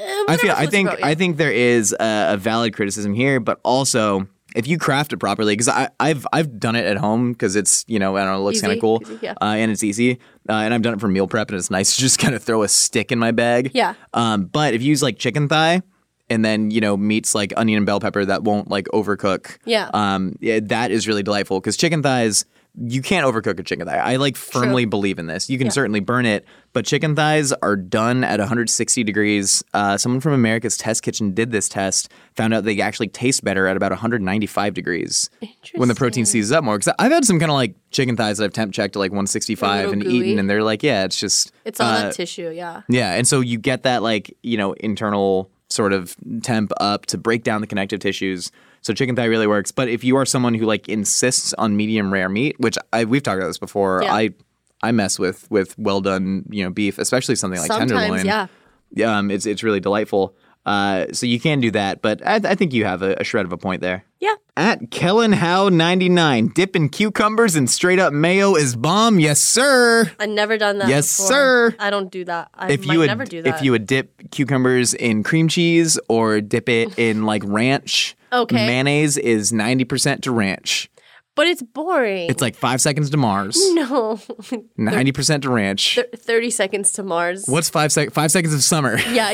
I think there is a valid criticism here, but also if you craft it properly, because I've done it at home because it's I don't know, it looks kind of cool, and it's easy, and I've done it for meal prep, and it's nice to just kind of throw a stick in my bag. Yeah. But if you use like chicken thigh. And then, meats like onion and bell pepper that won't like overcook. Yeah. That is really delightful because chicken thighs, you can't overcook a chicken thigh. I like firmly believe in this. You can certainly burn it, but chicken thighs are done at 160 degrees. Someone from America's Test Kitchen did this test, found out they actually taste better at about 195 degrees when the protein seizes up more. Because I've had some kind of like chicken thighs that I've temp checked to like 165 and gooey. eaten, and they're like, yeah, it's just. It's all that tissue, yeah. Yeah, and so you get that like, internal sort of temp up to break down the connective tissues. So chicken thigh really works. But if you are someone who like insists on medium rare meat, which we've talked about this before, I mess with well done beef, especially something like tenderloin. It's really delightful. So you can do that, but I think you have a shred of a point there. Yeah. At Kellen Howe 99, dipping cucumbers in straight up mayo is bomb. Yes, sir. I've never done that. Yes, before. sir. I don't do that. I might never do that. If you would dip cucumbers in cream cheese or dip it in like ranch, mayonnaise is 90% to ranch. But it's boring. It's like 5 seconds to Mars. No. 90% to ranch. 30 seconds to Mars. What's 5 seconds? 5 seconds of summer. Yeah,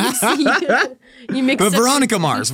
you mix But Veronica Mars.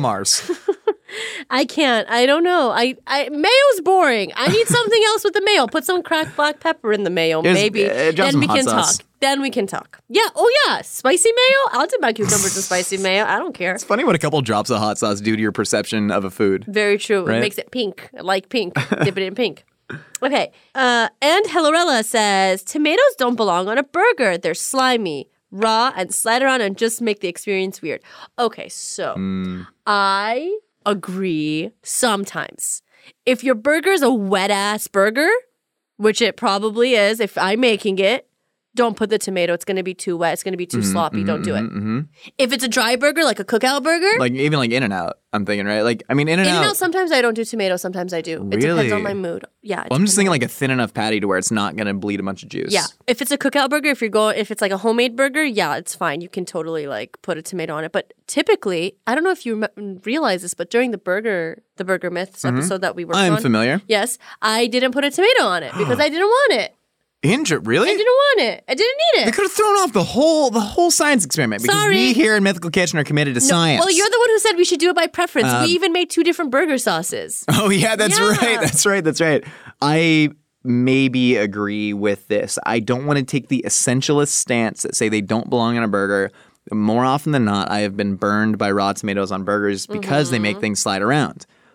I can't. I don't know. Mayo's boring. I need something else with the mayo. Put some cracked black pepper in the mayo, maybe. Then we can talk. Then we can talk. Yeah. Oh, yeah. Spicy mayo? I'll dip my cucumbers in spicy mayo. I don't care. It's funny what a couple drops of hot sauce do to your perception of a food. Very true. Right? It makes it pink. I like pink. Dip it in pink. Okay. And Hillarella says, tomatoes don't belong on a burger. They're slimy, raw, and slide around and just make the experience weird. Okay, so I agree sometimes. If your burger's a wet-ass burger, which it probably is if I'm making it, don't put the tomato. It's going to be too wet. It's going to be too sloppy. Don't do it. If it's a dry burger, like a cookout burger. Like even like In-N-Out, I'm thinking, right? Like, I mean, In-N-Out, sometimes I don't do tomato. Sometimes I do. It depends on my mood. Yeah. Well, I'm just thinking like a thin enough patty to where it's not going to bleed a bunch of juice. Yeah. If it's a cookout burger, if it's like a homemade burger, yeah, it's fine. You can totally like put a tomato on it. But typically, I don't know if you realize this, but during the Burger Myths episode that we worked on. I'm familiar. Yes. I didn't put a tomato on it because I didn't want it. Really? I didn't want it. I didn't need it. They could have thrown off the whole science experiment because we here in Mythical Kitchen are committed to science. Well, you're the one who said we should do it by preference. We even made 2 different burger sauces. Oh, yeah, that's right. That's right. I maybe agree with this. I don't want to take the essentialist stance that say they don't belong on a burger. More often than not, I have been burned by raw tomatoes on burgers because they make things slide around.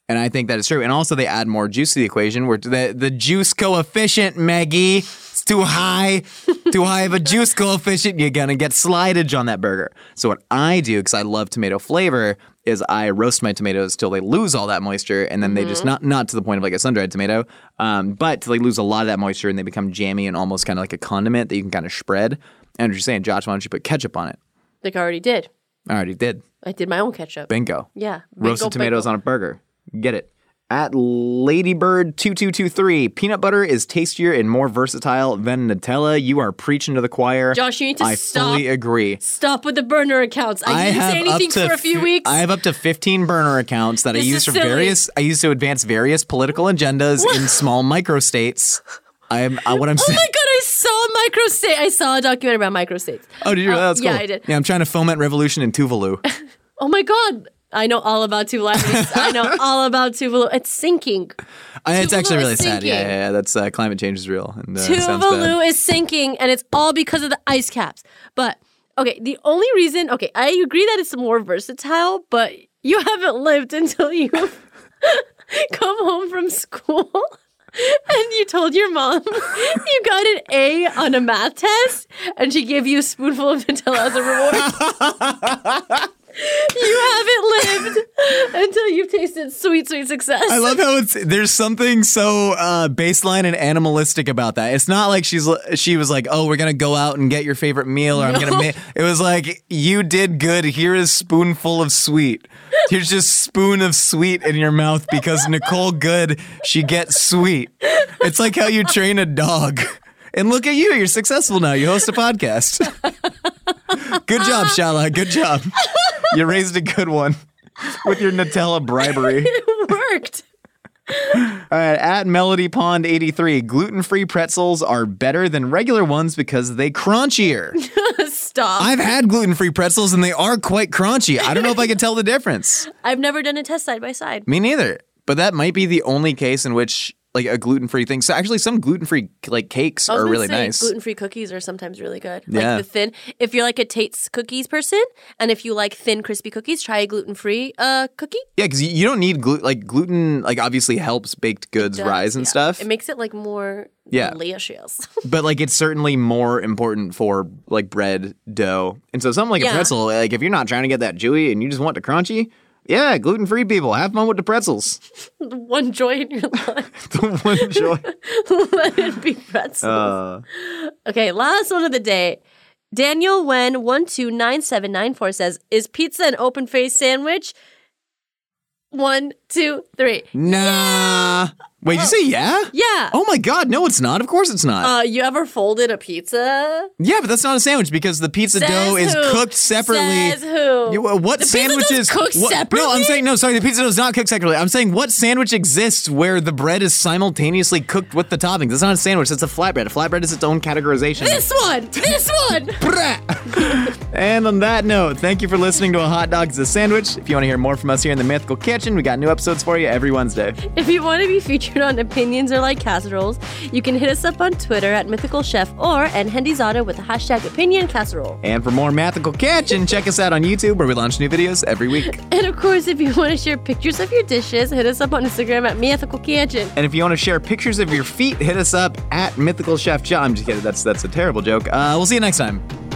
And I think that is true. And also they add more juice to the equation where the juice coefficient, Maggie, it's too high. Too high of a juice coefficient. You're going to get slidage on that burger. So what I do, because I love tomato flavor, is I roast my tomatoes till they lose all that moisture. And then they just, not to the point of like a sun-dried tomato, but till they lose a lot of that moisture and they become jammy and almost kind of like a condiment that you can kind of spread. And you're saying, Josh, why don't you put ketchup on it? Like I already did. I already did. I did my own ketchup. Bingo. Yeah. Roasted tomatoes on a burger. Get it. At Ladybird2223, peanut butter is tastier and more versatile than Nutella. You are preaching to the choir. Josh, you need to stop. I fully agree. Stop with the burner accounts. I didn't say anything for a few weeks. I have up to 15 burner accounts that I use for various. I use to advance various political agendas in small microstates. What I'm saying. Oh my god, I saw microstate. I saw a documentary about microstates. Oh, did you? That's cool. Yeah, I did. Yeah, I'm trying to foment revolution in Tuvalu. Oh my god. I know all about Tuvalu. I know all about Tuvalu. It's sinking. It's actually really sinking. sad. Yeah. That's climate change is real. And, Tuvalu is sinking, and it's all because of the ice caps. But okay, the only reason. Okay, I agree that it's more versatile, but you haven't lived until you come home from school. And you told your mom you got an A on a math test, and she gave you a spoonful of Nutella as a reward. You haven't lived until you've tasted sweet, sweet success. I love how there's something so baseline and animalistic about that. It's not like she was like, oh, we're going to go out and get your favorite meal, or I'm going to make. It was like, you did good. Here is spoonful of sweet. Here's just spoon of sweet in your mouth because Nicole Good, she gets sweet. It's like how you train a dog. And look at you. You're successful now. You host a podcast. Good job, Shala. Good job. You raised a good one with your Nutella bribery. It worked. All right, at Melody Pond 83, gluten-free pretzels are better than regular ones because they crunchier. Stop. I've had gluten-free pretzels and they are quite crunchy. I don't know if I can tell the difference. I've never done a test side by side. Me neither. But that might be the only case in which like a gluten-free thing. So actually some gluten-free like cakes are really nice. Gluten-free cookies are sometimes really good. Yeah. Like the thin, if you're like a Tate's cookies person, and if you like thin, crispy cookies, try a gluten-free cookie. Yeah, because you don't need gluten. Like gluten, like obviously helps baked goods rise and stuff. It makes it like more delicious. But like it's certainly more important for like bread dough. And so something like a pretzel, like if you're not trying to get that chewy and you just want the crunchy, yeah, gluten-free people, have fun with the pretzels. The one joy in your life. The one joy. Let it be pretzels. Okay, last one of the day. Daniel Wen 129794 says, is pizza an open-faced sandwich? 1, 2, 3. Nah. Wait, did you say yeah? Yeah. Oh my God, no, it's not. Of course it's not. You ever folded a pizza? Yeah, but that's not a sandwich because the pizza dough is cooked separately. Says who? What the sandwiches? Pizza dough's cooked separately? No, I'm saying the pizza dough is not cooked separately. I'm saying what sandwich exists where the bread is simultaneously cooked with the toppings? It's not a sandwich. It's a flatbread. A flatbread is its own categorization. This one. And on that note, thank you for listening to A Hot Dog is a Sandwich. If you want to hear more from us here in the Mythical Kitchen, we got new episodes for you every Wednesday. If you want to be featured on Opinions Are Like Casseroles, you can hit us up on Twitter at Mythical Chef or at Hendizada with the hashtag Opinion Casserole. And for more Mythical Kitchen, check us out on YouTube where we launch new videos every week. And of course, if you want to share pictures of your dishes, hit us up on Instagram at Mythical Kitchen. And if you want to share pictures of your feet, hit us up at Mythical Chef John. I'm just kidding. That's a terrible joke. We'll see you next time.